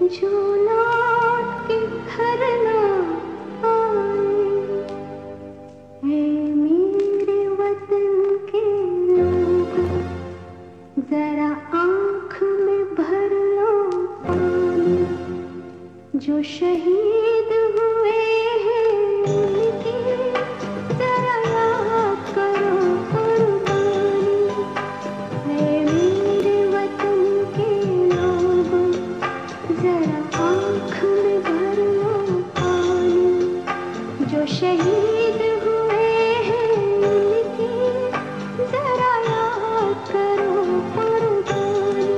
जो लौट के घर ना आए, ऐ मेरे वतन के लोगों, जरा आँख में भर लो पानी। जो शहीद हुए हैं उनकी जरा याद करो कुर्बानी। ऐ मेरे वतन के लोगों, जरा आँख में भर लो पानी। जो शहीद हुए हैं उनकी जरा याद करो कुर्बानी।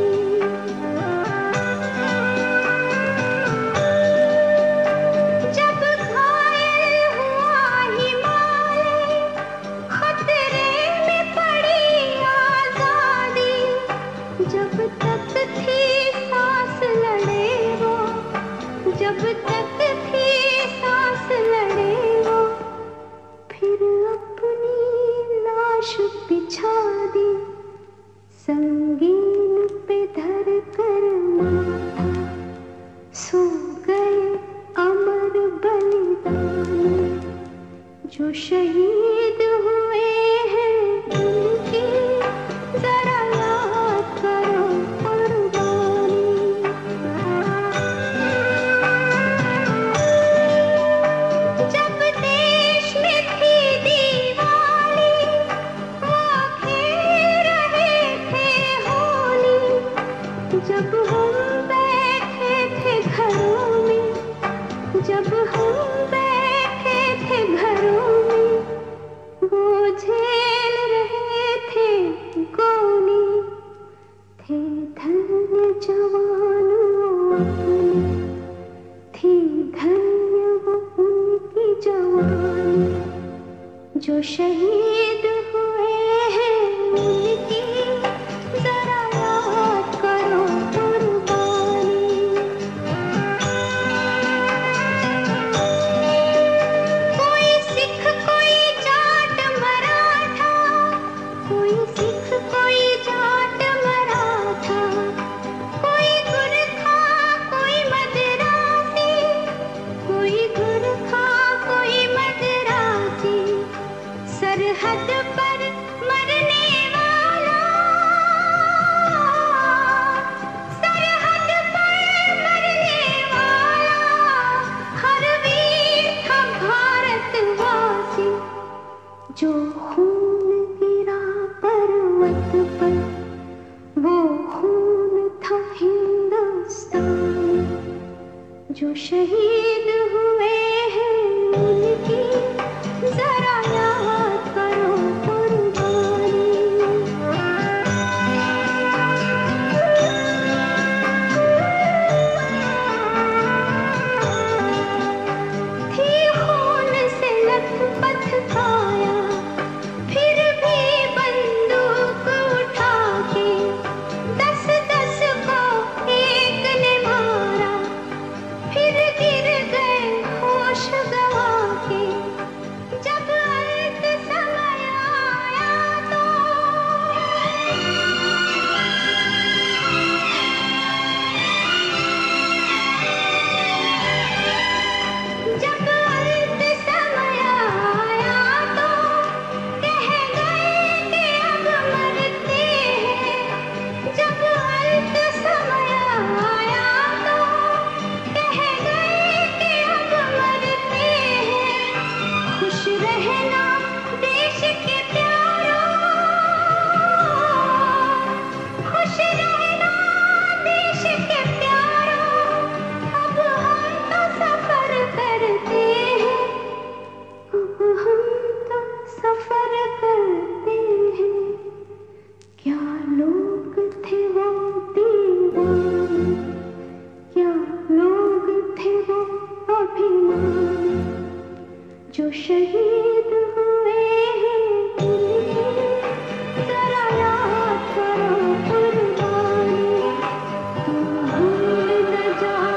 जब घायल हुआ हिमालय, खतरे में पड़ी आजादी, जब तक थी सांस लड़े वो, जब तक थी सांस लड़े वो, फिर अपनी लाश बिछा दी, संगीन पे धर कर माथा। सो गए अमर बलिदानी। जो शहीद हुए हैं उनकी जरा याद करो कुर्बानी। जब देश में थी दीवाली, वो खेल रहे थे होली। जब हम बैठे थे घरों में, जब हम बैठे थे घरों में, वो झेल रहे थे गोली। थे धन्य जवान वो अपने, थी धन्य वो उनकी जवानी। जो शहीद हुए हैं उनकी जरा याद करो कुर्बानी। कोई सिख कोई जाट मराठा, कोई सिख कोई जाट मराठा, कोई गुरखा कोई मदरासी, कोई गुरखा कोई मदरासी। सरहद पर मरने वाला, सरहद पर मरने वाला, हर वीर था भारतवासी। जो खून गिरा पर्वत पर, वो खून था हिंदुस्तानी। जो शहीद हुए हैं उनकी जरा याद करो कुर्बानी। थी खून से लथपथ काया, फिर भी बंदूक उठा के 10-10 को एक ने मारा। फिर गिर गए होश गवा के, जब अंत समय आया तो, जब अंत समय आया तो, कह गए कि अब मरते हैं। जब अंत समय आया तो, कह गए कि अब मरते हैं। खुश रहना देश के प्यारों, खुश रहना देश के प्यारों। अब हम तो सफर करते हैं, अब हम तो सफर करते हैं। क्या लोग थे वो दीवाने, क्या लोग थे वो अभिमानी। जो शहीद हुए हैं उनकी जरा याद करो कुर्बानी। तुम भूल न जाओ